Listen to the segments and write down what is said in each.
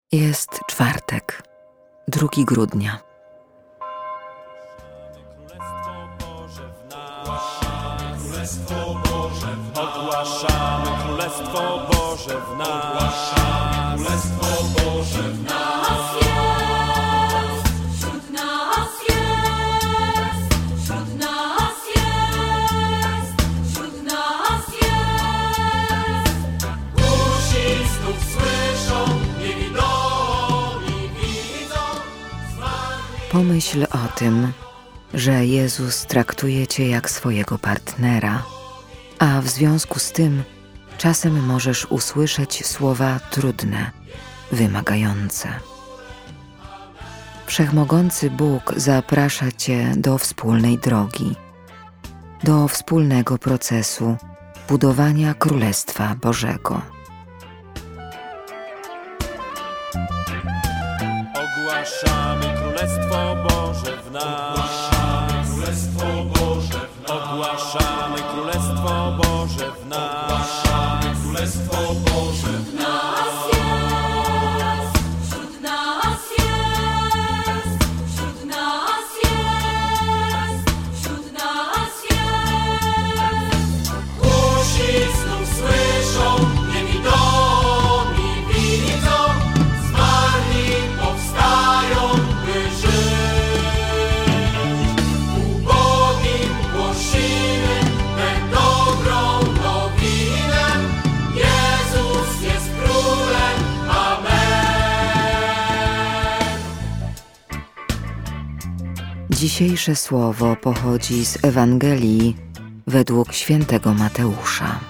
Jest czwartek, 2 grudnia. Królestwo Boże w nas. Ogłaszamy Królestwo Boże w nas. Królestwo Boże w nas jest. Wśród nas jest. Wśród nas jest. Wśród nas jest. Usi znów słyszą, niewidomi widzą. Pomyśl o tym, że Jezus traktuje cię jak swojego partnera, a w związku z tym czasem możesz usłyszeć słowa trudne, wymagające. Wszechmogący Bóg zaprasza cię do wspólnej drogi, do wspólnego procesu budowania Królestwa Bożego. Ogłaszamy Królestwo Boże w nas. Królestwo Boże w nas. Ogłaszamy Królestwo Boże w nas. Królestwo Boże w nas. Wśród nas jest. Wśród nas jest. Wśród nas jest. Usi znów słyszą, niewidomi widzą, zmarli powstają, by żyć. Ubogim głosimy tę dobrą nowinę. Jezus jest Królem. Amen. Dzisiejsze słowo pochodzi z Ewangelii według świętego Mateusza.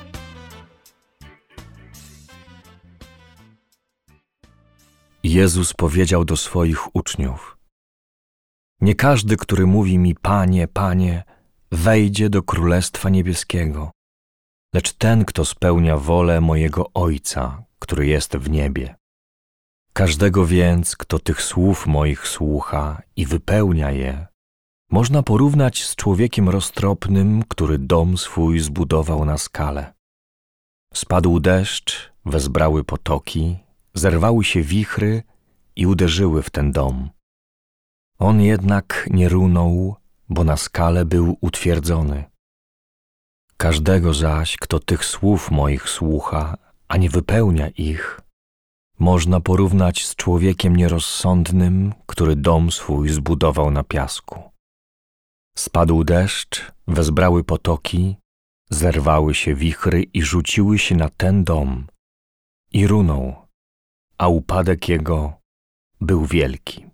Jezus powiedział do swoich uczniów: Nie każdy, który mówi mi Panie, Panie, wejdzie do Królestwa Niebieskiego, lecz ten, kto spełnia wolę mojego Ojca, który jest w niebie. Każdego więc, kto tych słów moich słucha i wypełnia je, można porównać z człowiekiem roztropnym, który dom swój zbudował na skale. Spadł deszcz, wezbrały potoki, zerwały się wichry i uderzyły w ten dom. On jednak nie runął, bo na skale był utwierdzony. Każdego zaś, kto tych słów moich słucha, a nie wypełnia ich, można porównać z człowiekiem nierozsądnym, który dom swój zbudował na piasku. Spadł deszcz, wezbrały potoki, zerwały się wichry i rzuciły się na ten dom i runął, a upadek jego był wielki.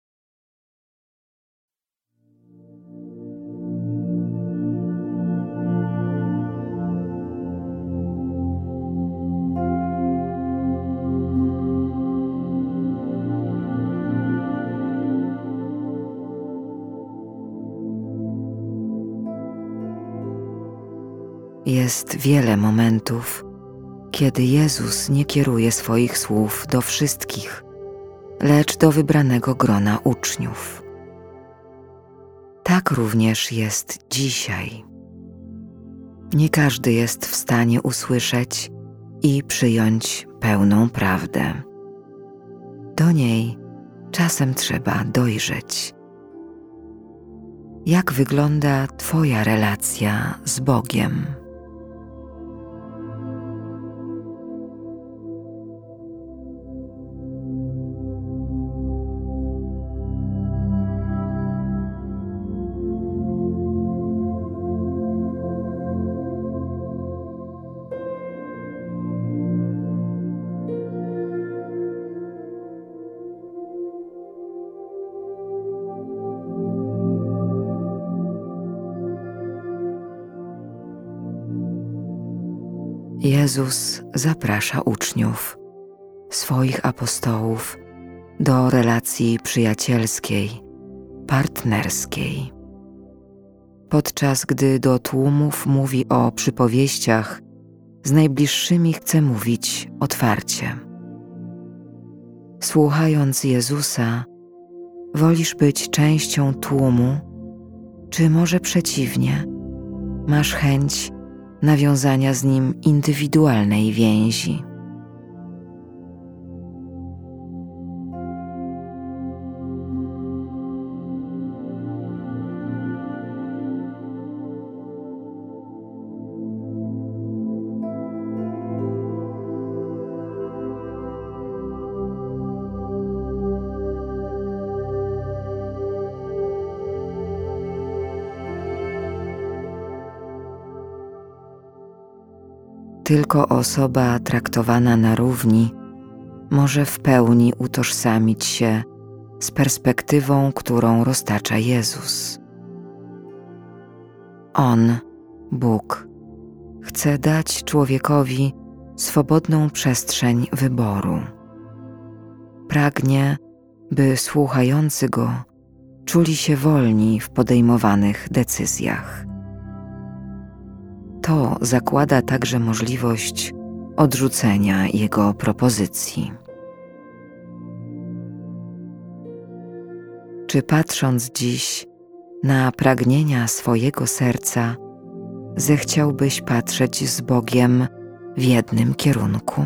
Jest wiele momentów, kiedy Jezus nie kieruje swoich słów do wszystkich, lecz do wybranego grona uczniów. Tak również jest dzisiaj. Nie każdy jest w stanie usłyszeć i przyjąć pełną prawdę. Do niej czasem trzeba dojrzeć. Jak wygląda Twoja relacja z Bogiem? Jezus zaprasza uczniów, swoich apostołów, do relacji przyjacielskiej, partnerskiej. Podczas gdy do tłumów mówi o przypowieściach, z najbliższymi chce mówić otwarcie. Słuchając Jezusa, wolisz być częścią tłumu, czy może przeciwnie, masz chęć nawiązania z Nim indywidualnej więzi. Tylko osoba traktowana na równi może w pełni utożsamić się z perspektywą, którą roztacza Jezus. On, Bóg, chce dać człowiekowi swobodną przestrzeń wyboru. Pragnie, by słuchający Go czuli się wolni w podejmowanych decyzjach. To zakłada także możliwość odrzucenia Jego propozycji. Czy patrząc dziś na pragnienia swojego serca, zechciałbyś patrzeć z Bogiem w jednym kierunku?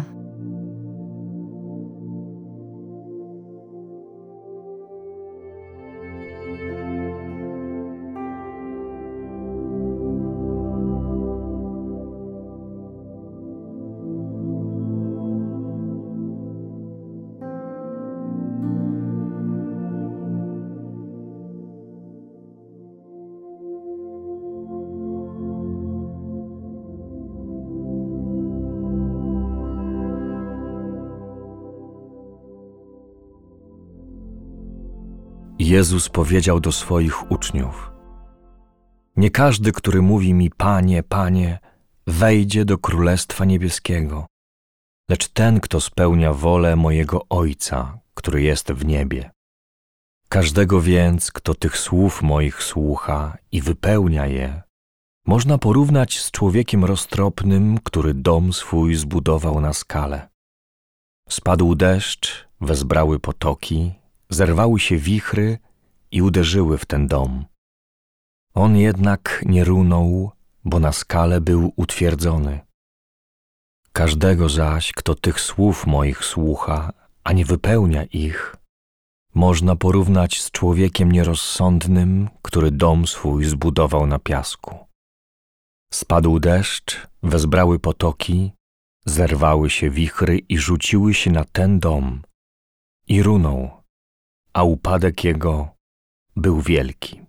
Jezus powiedział do swoich uczniów: Nie każdy, który mówi mi Panie, Panie, wejdzie do Królestwa Niebieskiego, lecz ten, kto spełnia wolę mojego Ojca, który jest w niebie. Każdego więc, kto tych słów moich słucha i wypełnia je, można porównać z człowiekiem roztropnym, który dom swój zbudował na skale. Spadł deszcz, wezbrały potoki, zerwały się wichry i uderzyły w ten dom. On jednak nie runął, bo na skale był utwierdzony. Każdego zaś, kto tych słów moich słucha, a nie wypełnia ich, można porównać z człowiekiem nierozsądnym, który dom swój zbudował na piasku. Spadł deszcz, wezbrały potoki, zerwały się wichry i rzuciły się na ten dom i runął, a upadek jego był wielki.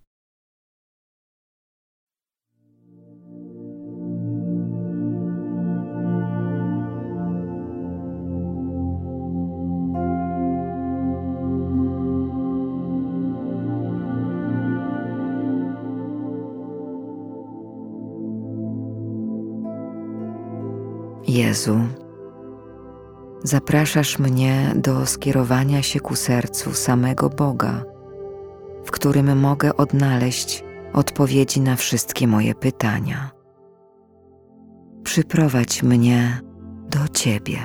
Jezu, zapraszasz mnie do skierowania się ku sercu samego Boga, w którym mogę odnaleźć odpowiedzi na wszystkie moje pytania. Przyprowadź mnie do Ciebie.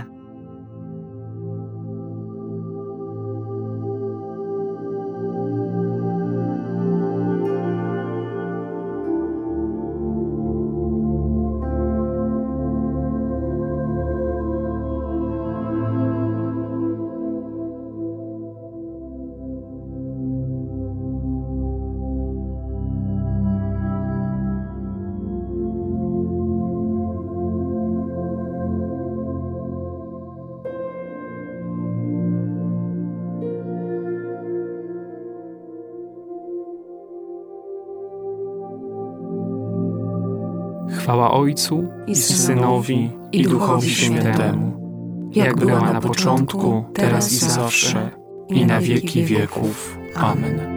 Chwała Ojcu i Synowi, i Duchowi Świętemu, jak była na początku, teraz i zawsze, i na wieki wieków. Amen.